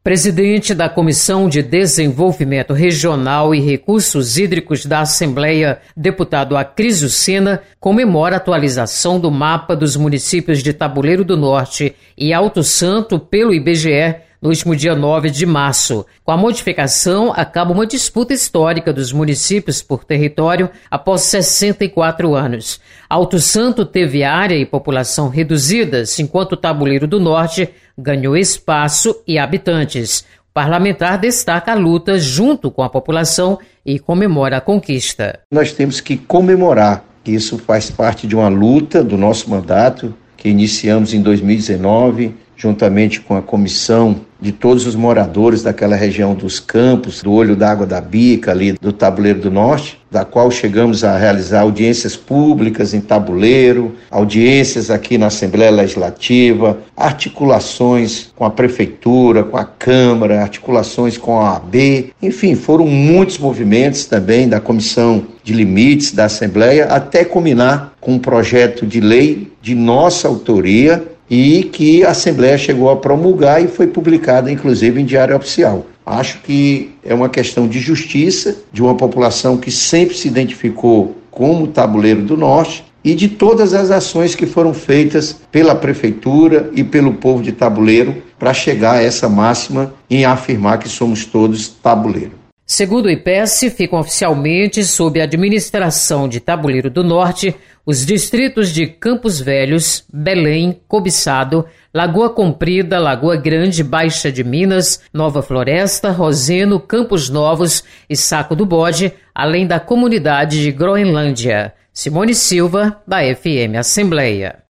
Presidente da Comissão de Desenvolvimento Regional e Recursos Hídricos da Assembleia, deputado Acrísio Sena, comemora a atualização do mapa dos municípios de Tabuleiro do Norte e Alto Santo pelo IBGE no último dia 9 de março. Com a modificação, acaba uma disputa histórica dos municípios por território após 64 anos. Alto Santo teve área e população reduzidas, enquanto Tabuleiro do Norte ganhou espaço e habitantes. O parlamentar destaca a luta junto com a população e comemora a conquista. Nós temos que comemorar que isso faz parte de uma luta do nosso mandato, que iniciamos em 2019, juntamente com a comissão de todos os moradores daquela região dos Campos, do Olho d'Água da Bica, ali do Tabuleiro do Norte, da qual chegamos a realizar audiências públicas em Tabuleiro, audiências aqui na Assembleia Legislativa, articulações com a Prefeitura, com a Câmara, articulações com a OAB, enfim, foram muitos movimentos também da Comissão de Limites da Assembleia, até culminar com um projeto de lei de nossa autoria, e que a Assembleia chegou a promulgar e foi publicada, inclusive, em Diário Oficial. Acho que é uma questão de justiça, de uma população que sempre se identificou como Tabuleiro do Norte e de todas as ações que foram feitas pela Prefeitura e pelo povo de Tabuleiro para chegar a essa máxima em afirmar que somos todos Tabuleiro. Segundo o IPES, ficam oficialmente sob a administração de Tabuleiro do Norte os distritos de Campos Velhos, Belém, Cobiçado, Lagoa Comprida, Lagoa Grande, Baixa de Minas, Nova Floresta, Roseno, Campos Novos e Saco do Bode, além da comunidade de Groenlândia. Simone Silva, da FM Assembleia.